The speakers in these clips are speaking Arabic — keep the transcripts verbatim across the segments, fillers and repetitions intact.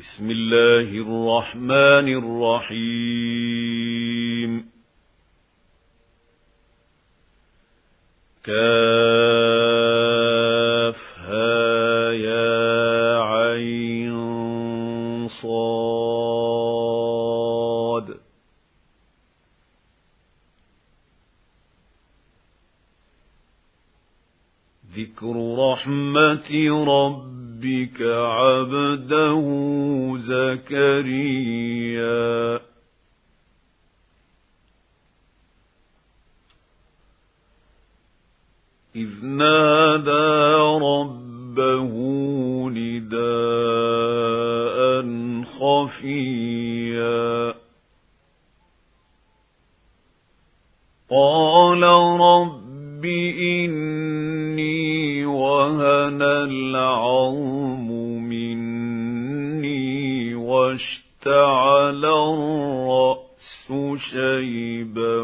بسم الله الرحمن الرحيم كافها يا عين صاد ذكر رحمة ربك عبده زكريا إذ نادى ربه نداء خفيا قال رب إني وهن العظم مني واشتعل الرأس شيبا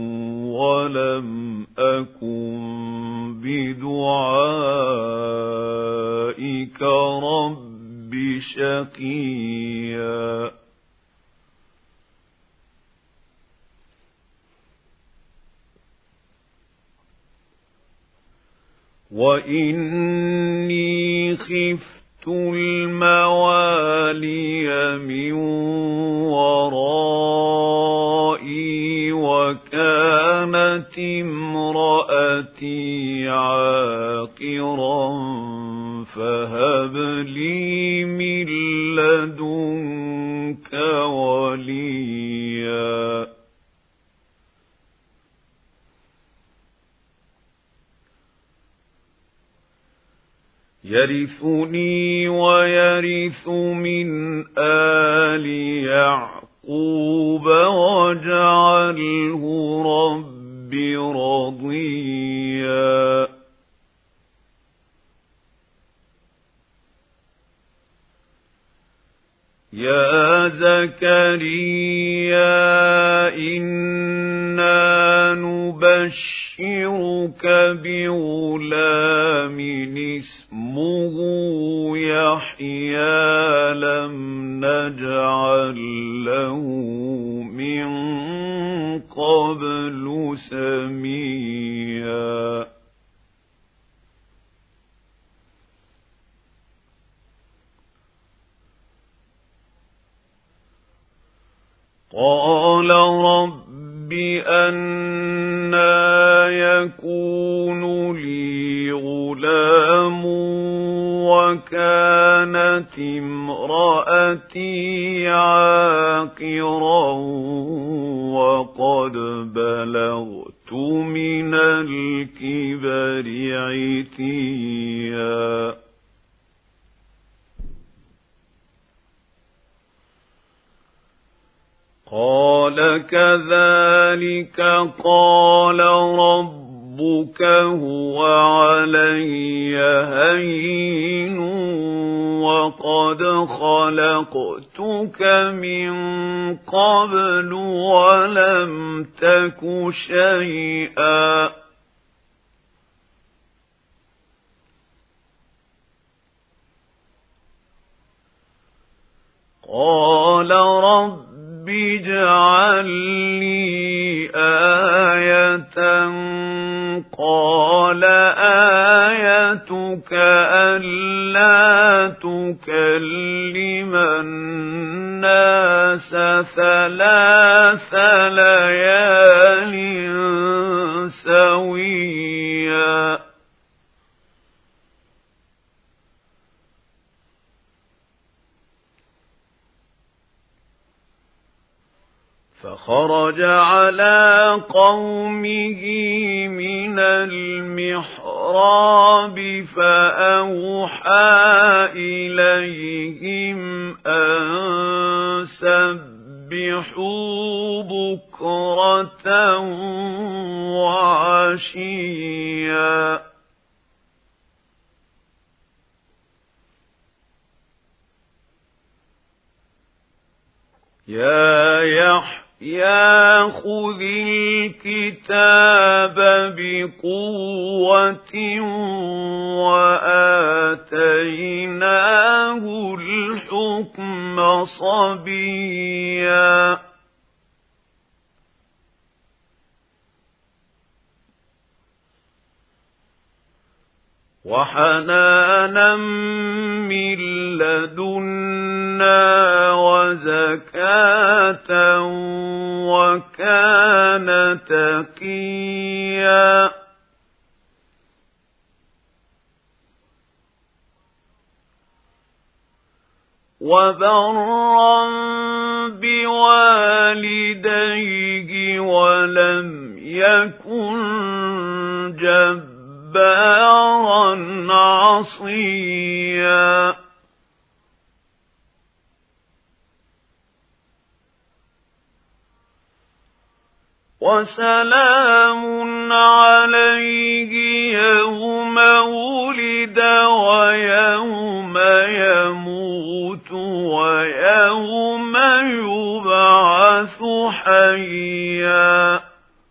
ولم أكن بدعائك رب شقيا وإني خفت الموالي من ورائي وكانت امرأتي عاقرا فهب لي من لدنك وليا يرثني ويرث من آل يعقوب واجعله رب رضيا يا زكريا إنا نبشرك بغلام اسمه يحيى لم نجعل له من قبل سميا قال رب أنى يكون لي غلام وكانت امرأتي عاقرا وقد بلغت من الكبر عتيا قال كذلك قال ربك هو علي هين وقد خلقتك من قبل ولم تك شيئا قال رب اجعل لي آية قال آيتك ألا تكلم الناس ثلاث ليال سويا فخرج على قومه من المحراب فأوحى إليهم أن سبحوا بكرة وعشيا يا يحيى خذ الكتاب بقوة وآتيناه الحكم صبيا وحنانا من لدنا وزكاة وكان تقيا وبرا بوالديه ولم يكن جبارا عصيا وسلام عليه يوم ولد ويوم يموت ويوم يبعث حيا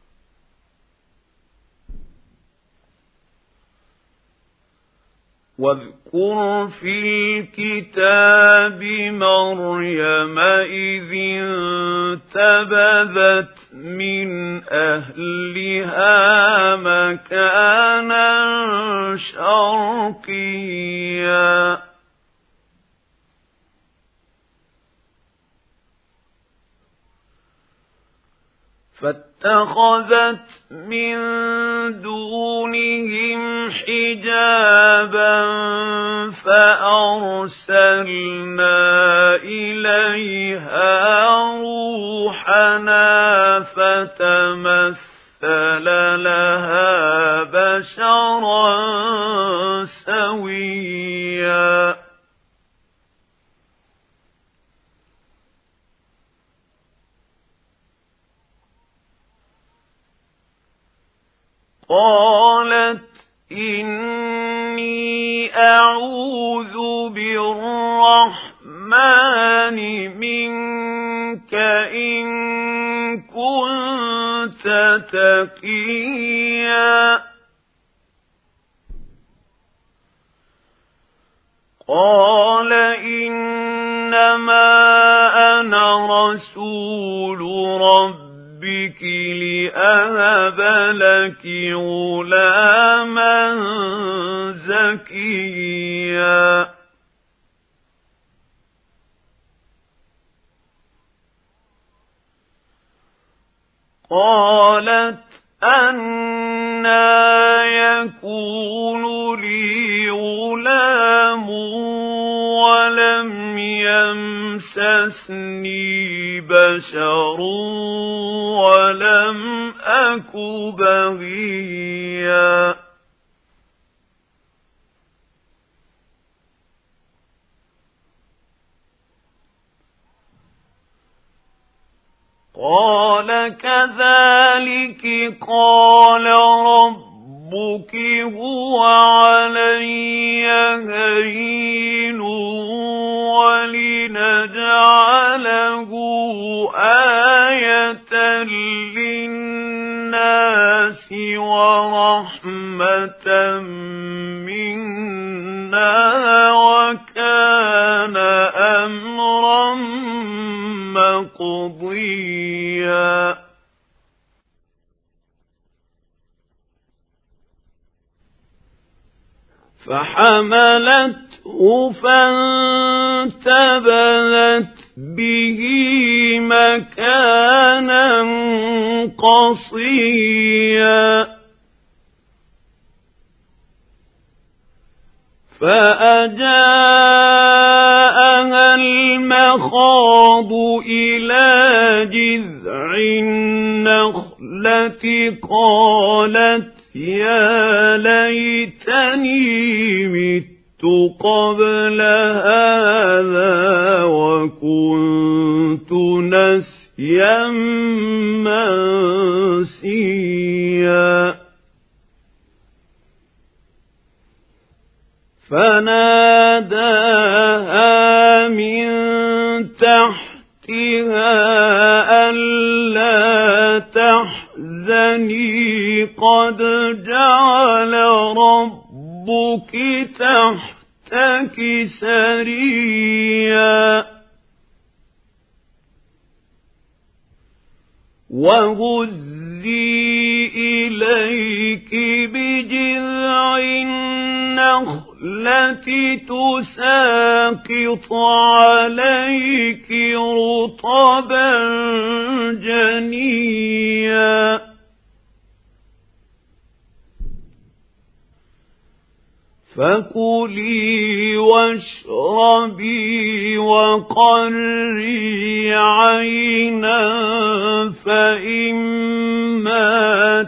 واذكر في الكتاب مريم إذ انتبذت من أهلها مكانا شرقيا فاتخذت من دونهم حجابا فأرسلنا إليها روحنا فتمثل لها بشرا سويا قالت إني أعوذ بالرحمن منك إن كنت تقيا قال إنما أنا رسول ربك بك لأهب لك غلاما زكيا قالت أنى يكون لي غلام ولم يمسسني بشر ولم أك بغيا قال كذلك قال ربك هو علي هين ولنجعله آية للناس ورحمة منا وكان أمرا مقضيا فحملته فانتبذت به مكانا قصيا فأجاءها المخاض إلى جذع النخلة قالت يا ليتني مت قبل هذا وكنت نسيا منسيا فناداها من تحتها ألا تحزني قد جعل ربك تحتك سريا وهزي إليك بجذع النخلة تساقط عليك رطبا جنيا فكلي واشربي وقري عينا فإما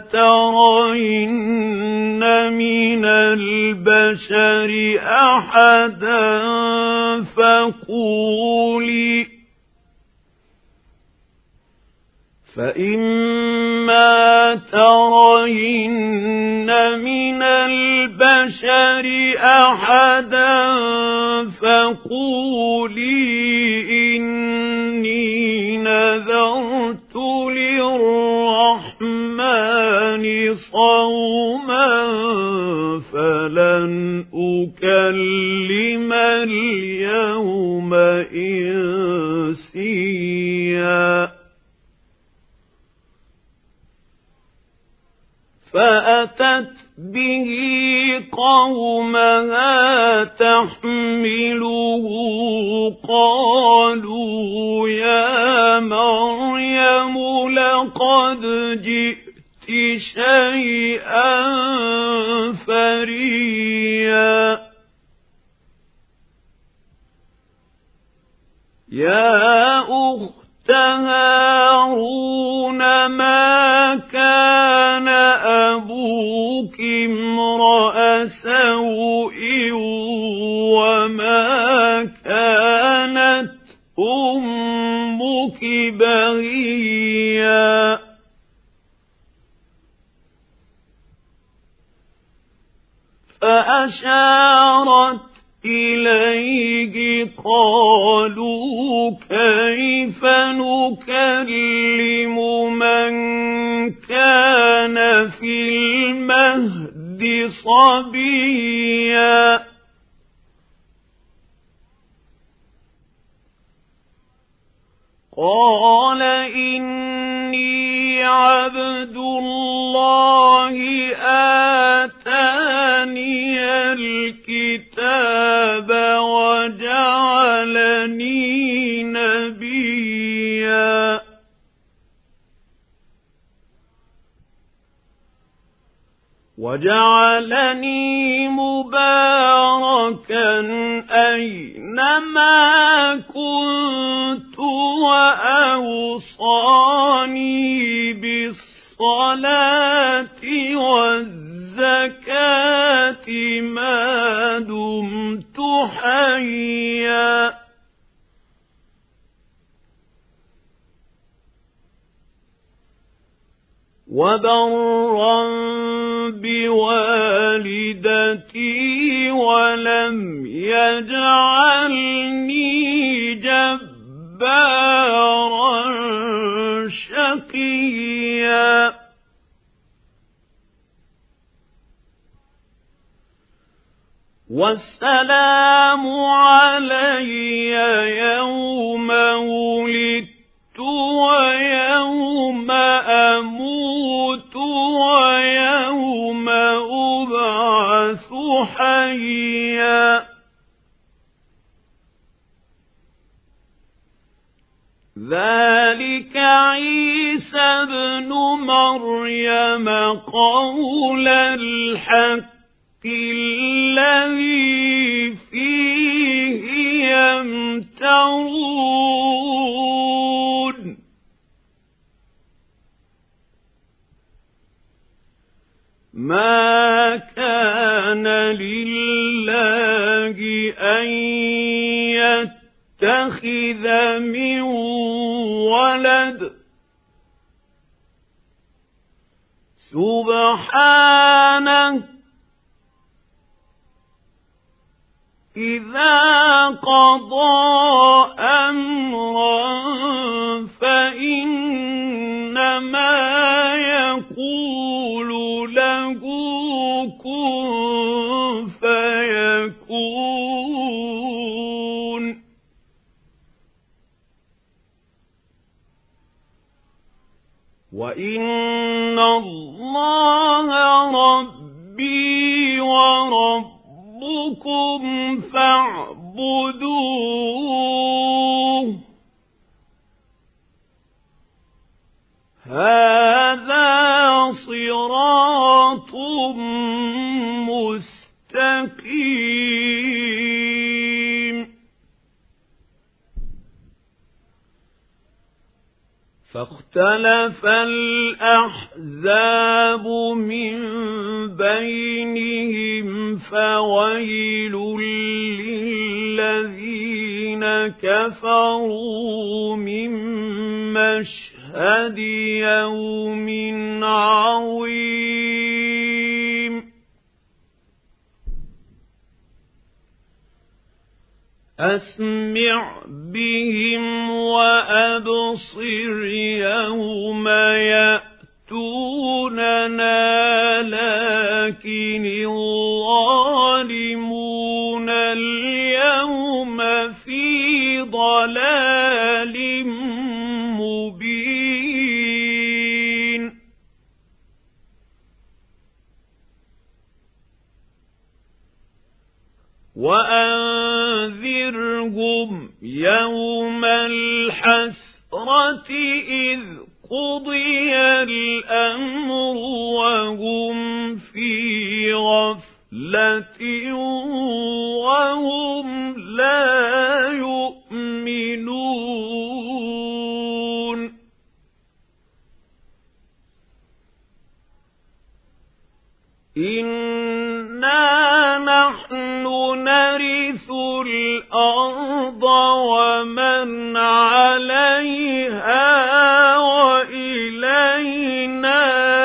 ترين من البشر أحدا فقولي فإما ترين من البشر أحدا فقولي إني نذرت للرحمن صوما فلن أكلم اليوم إنسيا فأتت به قومها تحمله قالوا يا مريم لقد جئت شيئا فريا يا أخت هارون ما كان أبوك امرأ سوء وما كانت أمك بغيا فأشارت إليه قالوا كيف نكلم من كان في المهد صبيا قال إني عبد الله آتاني الكتاب وجعلني نبيا وجعلني مباركا أينما كنت وأوصاني بالصلاة والزكاة ما دمت حيا وبرا بوالدتي ولم يجعلني جبارا شقيا والسلام علي يوم ولدت ويوم أموت ويوم أبعث حيا ذلك عيسى ابن مريم قول الحق الذي فيه يمترون ما كان لله أن يتخذ من ولد سبحانه إذا قضى أمرا فإنما يقول له كن فيكون وإن الله ربي وربكم فاعبدوه هذا صراط مستقيم. فاختلف الأحزاب من بينهم فويل للذين كفروا من مشهد يوم عظيم. أسمع بهم وأبصر يوم يأتوننا لكن الظالمون اليوم في ضلال مبين. وأنذرهم يوم الحسرة إذ قضي الأمر وهم في غفلة وهم لا يؤمنون. إنا نحن نرث الأرض ومن عليها وإلينا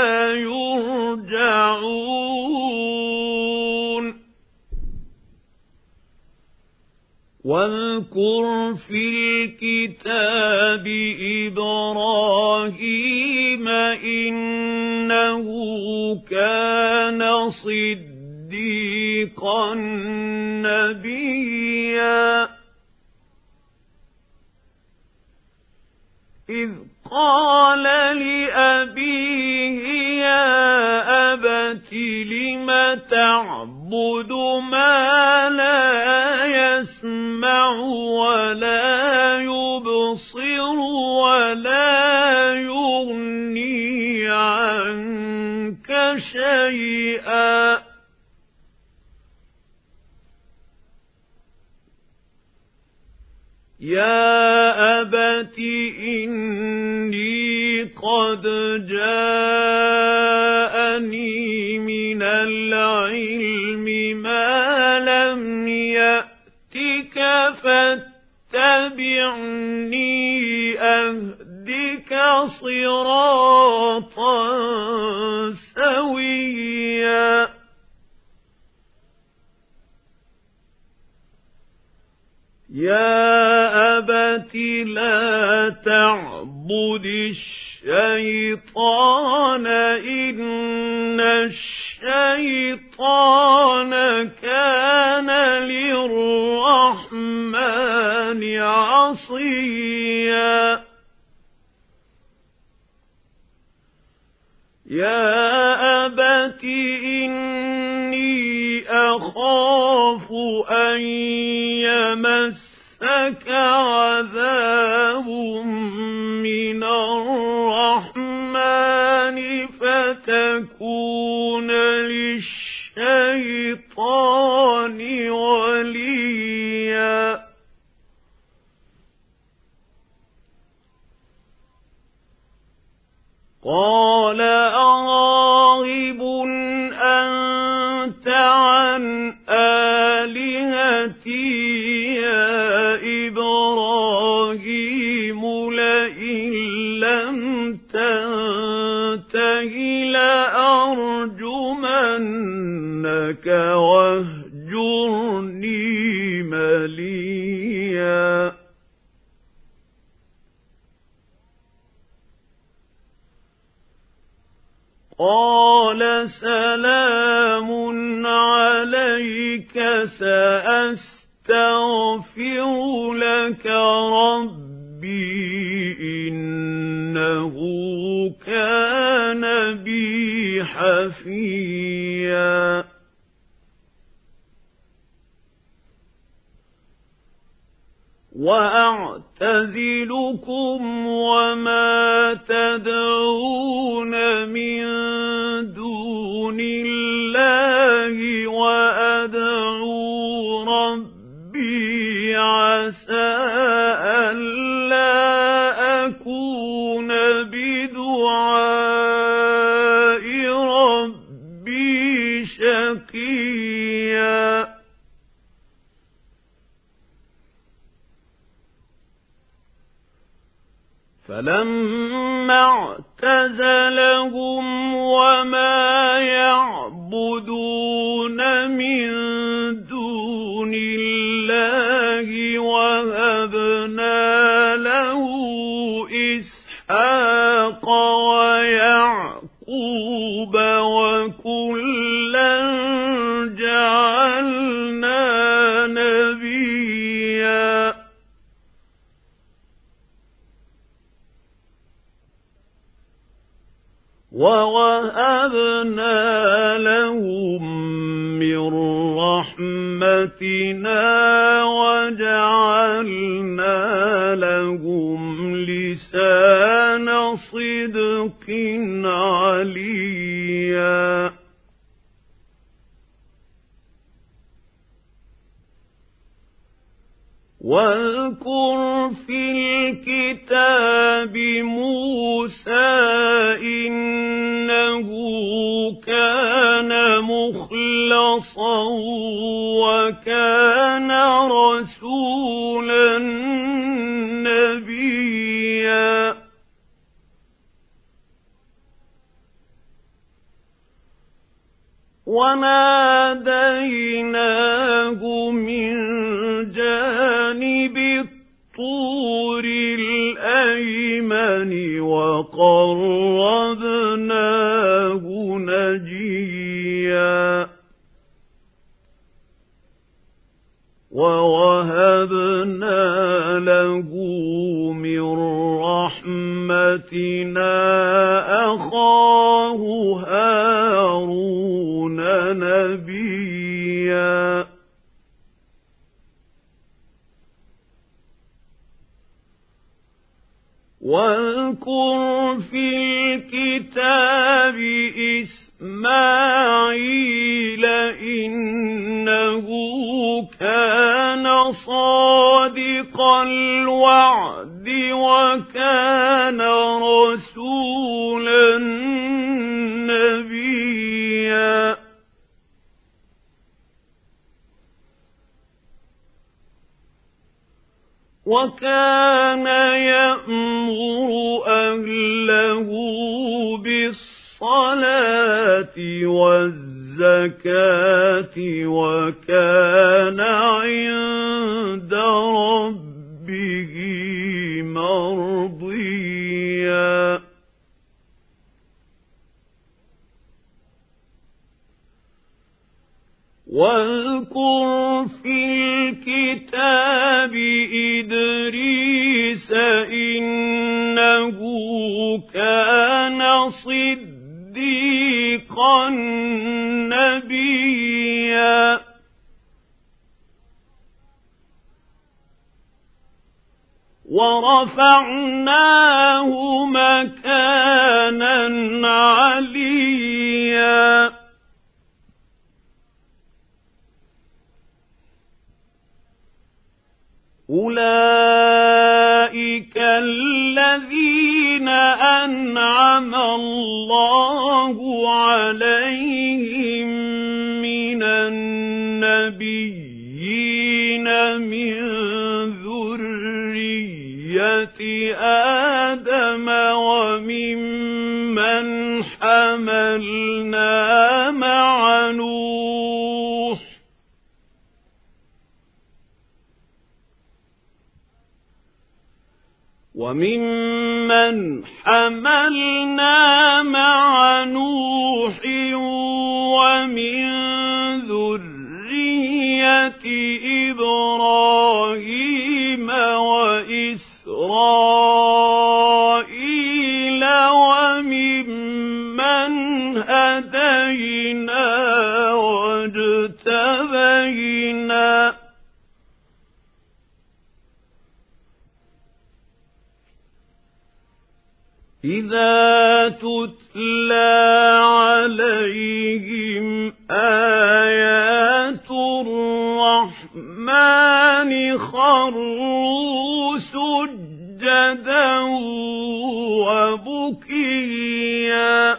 يرجعون. واذكر في الكتاب إبراهيم إنه كان صديقا نبيا إذ قال لأبيه يا أبت لم تعبد ما لا يسمع ولا يبصر ولا يغني عنك شيئا يا أبت إني قد جاءني من العلم ما لم يأتك فاتبعني أهدك صراطا سويا. يا أبت لا تعبد الشيطان إن الشيطان كان للرحمن عصيا. يا أبت إني أخاف أن يمسك عذاب من الرحمن فتكون للشيطان وليا. قال أراغب أنت عن آلهتي يا إبراهيم لئن لم تنته لأرجمنك واهجرني مليا. قال سلام عليك سأستغفر لك ربي إنه كان حفيا وأعتزلكم وما تدعون من دون الله وأدعو ربي عسى ألا أكون بدعاء ربي شقيا فلما اعتزلهم وما يعبدون من دون الله وهبنا له إسحاق ويعقوب وكلا جعلنا نبيا ووهبنا لهم من رحمتنا وجعلنا لهم لسان صدق عليا واذكر في الكتاب موسى إنه كان مخلصا وكان رسولا نبيا وناديناه من جانب الطور الأيمن وقربناه نجيا ووهبنا له من رحمتنا أخاه هارون نبيا واذكر في الكتاب إسماعيل إنه كان صادق الوعد وكان رسولا نبيا وكان يأمر أهله بالصلاة والزكاة وكان عند ربه مرضيا واذكر في الكتاب إدريس إنه كان صديقا نبيا ورفعناه مكانا عليا أولئك الذين أنعم الله عليهم من النبيين من ذرية آدم وممن حملنا مع نوح وممن حملنا مع نوح ومن ذرية إبراهيم وإسرائيل وممن هدينا إذا تتلى عليهم آيات الرحمن خروا سجدا وبكيا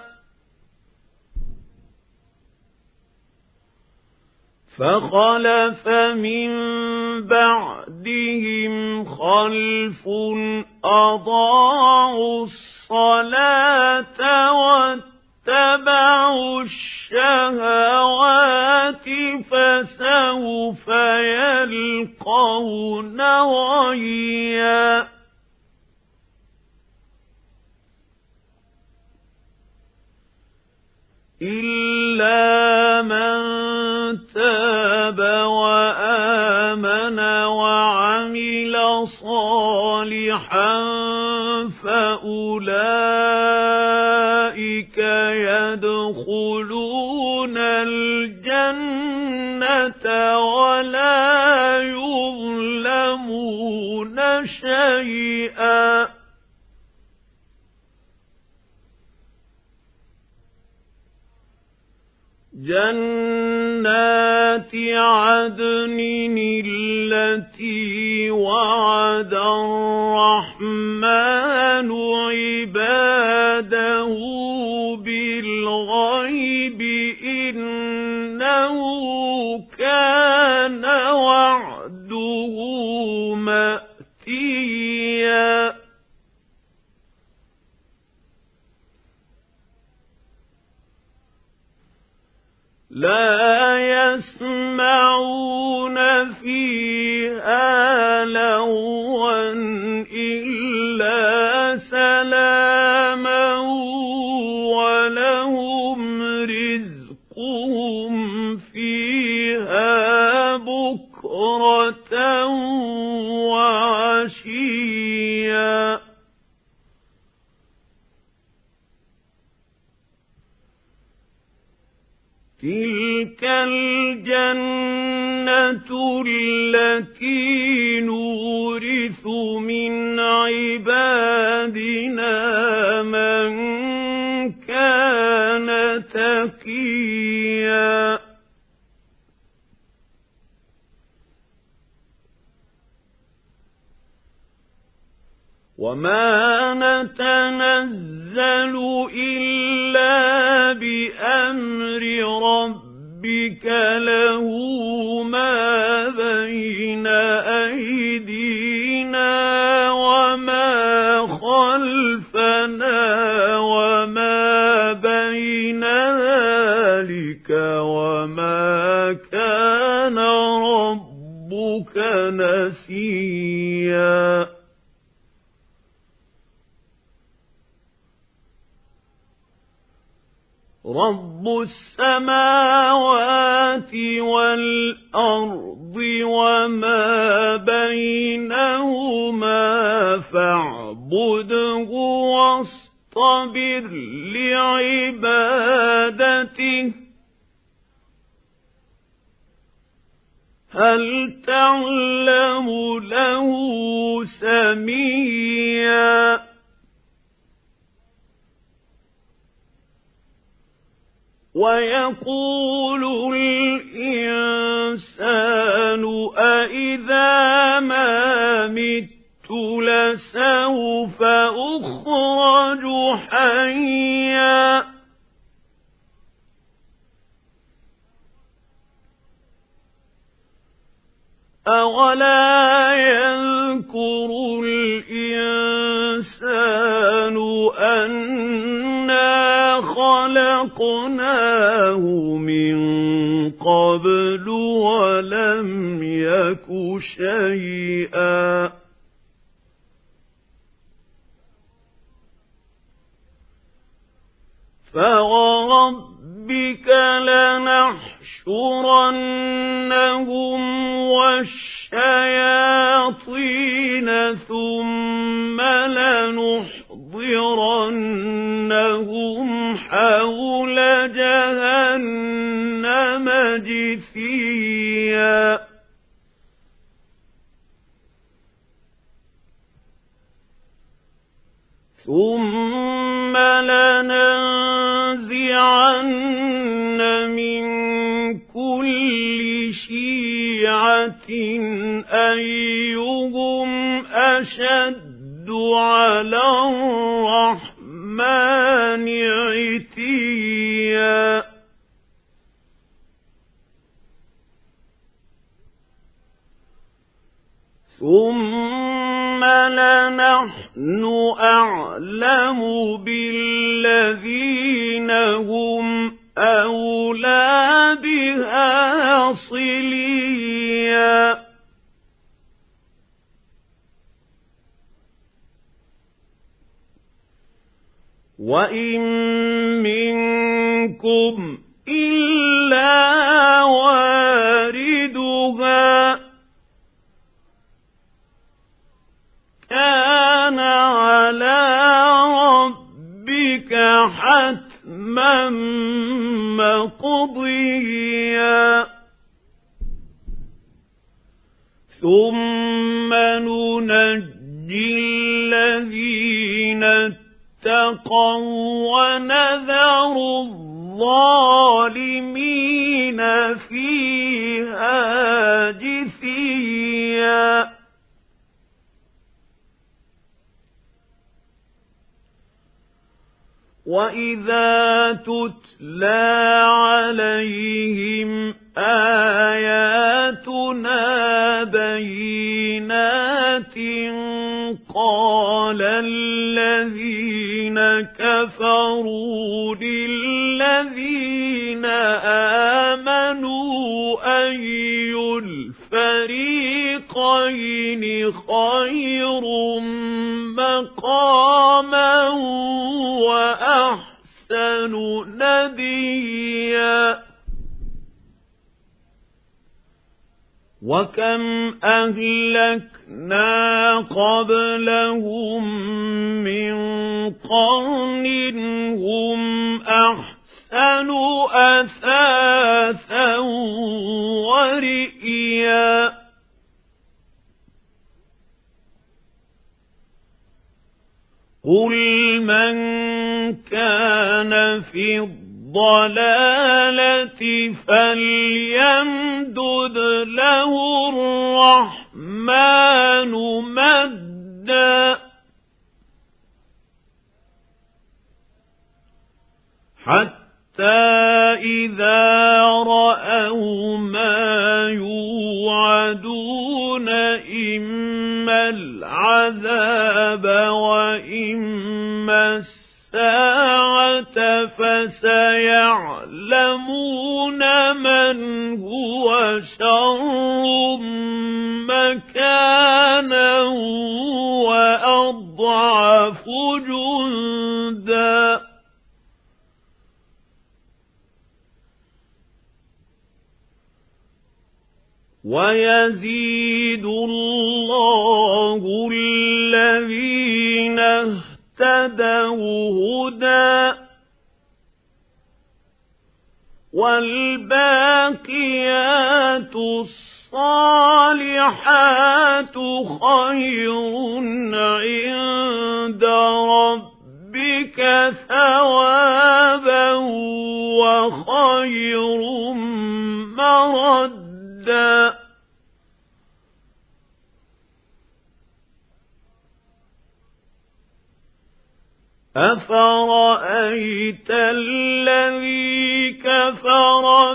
فخلف من بعدهم خلف أضاعوا الصلاة واتبعوا الشهوات فسوف يلقون غيا إلا من تاب وآمن وعمل صالحا فأولئك يدخلون الجنة ولا يظلمون شيئا جنات عدن التي وعد الرحمن عباده بالغيب إنه كان وعده مأتيا لا يسمعون فيها لغوا إلا سلاما ولهم رزقهم فيها بكرة وعشيا تلك الجنة التي نورث من عبادنا من كان تقيا وما نتنزل إلا بأمر ربك له ما بين أيدينا وما خلفنا وما بين ذلك وما كان ربك نسيا رب السماوات والأرض وما بينهما فاعبده واصطبر لعبادته هل تعلم له سميا ويقول الإنسان أإذا ما مت لسوف أخرج حيا أولا يذكر الإنسان أنا خلقناه من قبل ولم يك شيئا فوربك لنحشرنهم والشياطين ثم لنحضرنهم حول جهنم جثيا ثم لننزعن من كل شيعة أيهم أشد على الرحمن عتيا ثم لنحن أعلم بالذين هم أولى بها صليا وإن منكم إلا واردها كان على ربك حتما مقضيا ثم ننجي الذين اتقوا ونذر الظالمين فيها جثيا وَإِذَا تُتْلَى عَلَيْهِمْ آيَاتُنَا بَيِّنَاتٍ قَالَ الَّذِينَ كَفَرُوا لِلَّذِينَ آمَنُوا أَيُّ الْفَرِيقَيْنِ خَيْرٌ مَّقَامًا وَأَحْسَنُ نَدِيًّا وَكَمْ أَهْلَكْنَا قَبْلَهُمْ مِنْ قَرْنٍ هُمْ أَحْسَنُ أَثَاثًا وَرِئْيًا قُلْ مَنْ كَانَ فِي الضَّلَالَةِ فَلْيَمْدُدْ لَهُ الرَّحْمَنُ مَدًّا حَتَّى إِذَا رَأَوْا مَا يُوعَدُونَ إِمَّا الْعَذَابَ وَإِمَّا السَّاعَةَ فَسَيَعْلَمُونَ مَنْ هُوَ شَرٌّ مَكَانًا وَأَضْعَفُ جُندًا وَيَزِيدُ اللَّهُ الَّذِينَ اهْتَدَوْا هُدًى وَالْبَاقِيَاتُ الصَّالِحَاتُ خَيْرٌ عِندَ رَبِّكَ ثَوَابًا وَخَيْرٌ مَّرَدًّا أَفَرَأَيْتَ الَّذِي كَفَرَ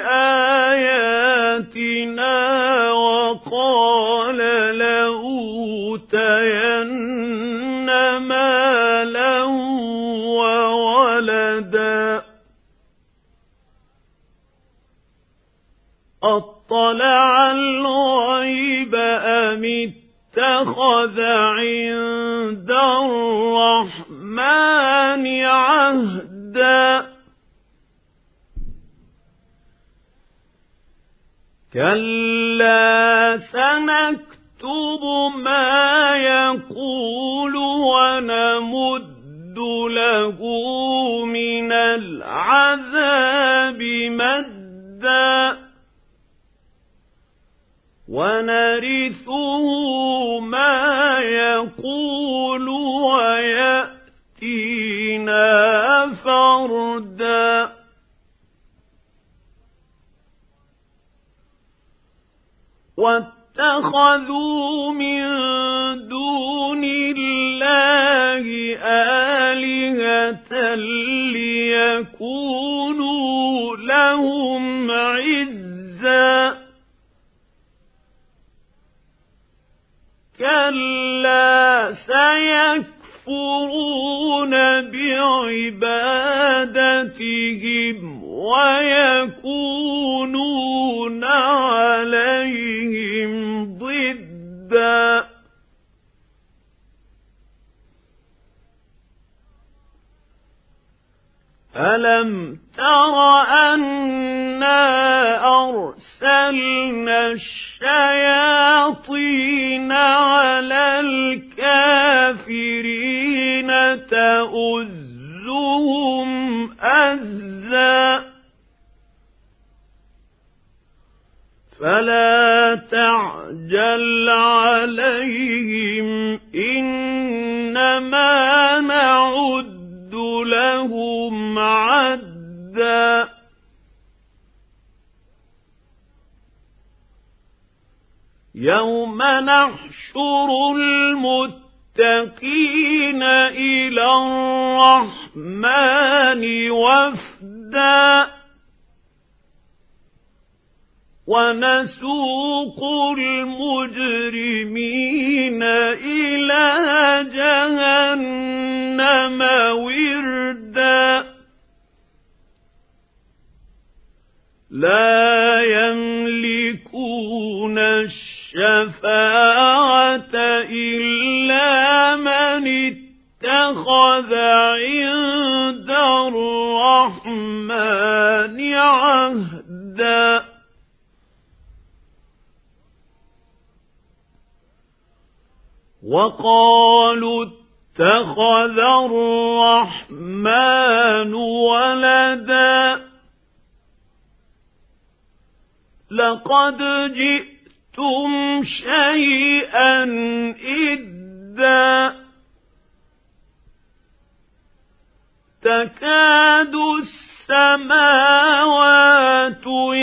بِآيَاتِنَا وَقَالَ لَأُوتَيَنَّ مَالًا وَوَلَدًا أَطَّلَعَ الْغَيْبَ أَمِ اتَّخَذَ عِندَ الرَّحْمَنِ عَهْدًا كَلَّا سَنَكْتُبُ مَا يَقُولُ وَنَمُدُّ لَهُ مِنَ الْعَذَابِ مَدًّا وَنَرِثُهُ مَا يَقُولُ وَيَأْتِينَا فردا واتخذوا من دون الله آلهة ليكونوا لهم عزا كلا سيكفرون بعبادتهم ويكونون عليهم ضدا ألم تر أنا أرسلنا الشياطين على الكافرين تؤزهم أزا فلا تعجل عليهم إنما نعد لهم عدا يوم نحشر المتقين إلى الرحمن وفدا ونسوق المجرمين إلى جهنم وردا لا يملكون الشفاعة إلا من اتخذ عند الرحمن عهدا وقالوا اتخذ الرحمن ولدا لقد جئتم شيئا إدا تكاد السماوات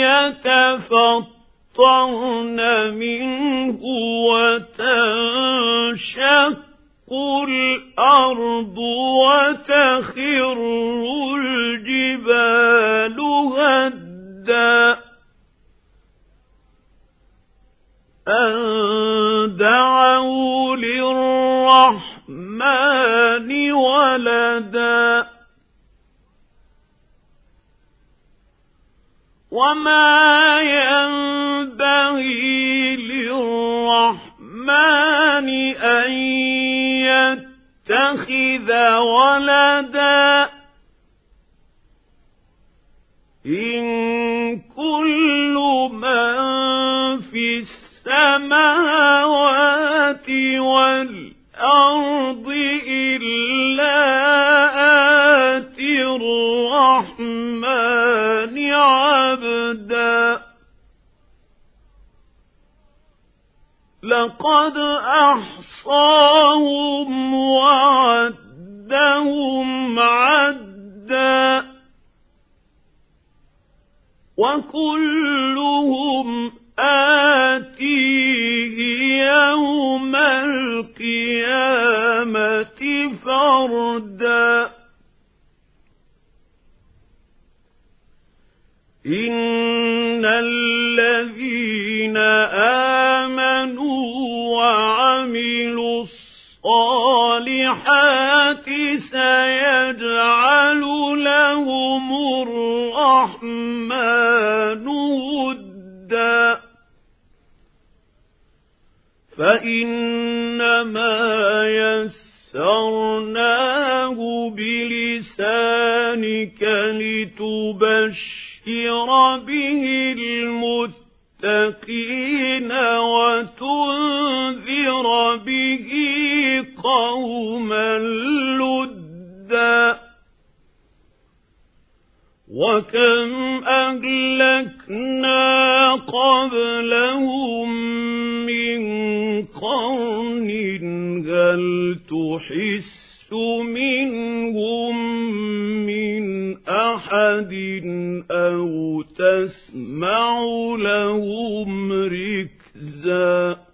يتفطرن منه وتنشق الأرض وتخر الجبال هدا أن دعوا للرحمن ولدا وما ينبغي للرحمن أن يتخذ ولدا إن كل من في السماوات والأرض إلا آتي الرحمن عبدا لقد أحصاهم وعدهم عدا وكلهم آتيه يوم القيامة فردا إن الذين آمنوا وعملوا الصالحات سيجعل لهم الرحمن ودا فإنما يسرناه بلسانك لتبشر به المتقين وتنذر به قوما لدا وكم أهلكنا قبلهم من قرن هل تحس منهم أو تسمع لهم ركزا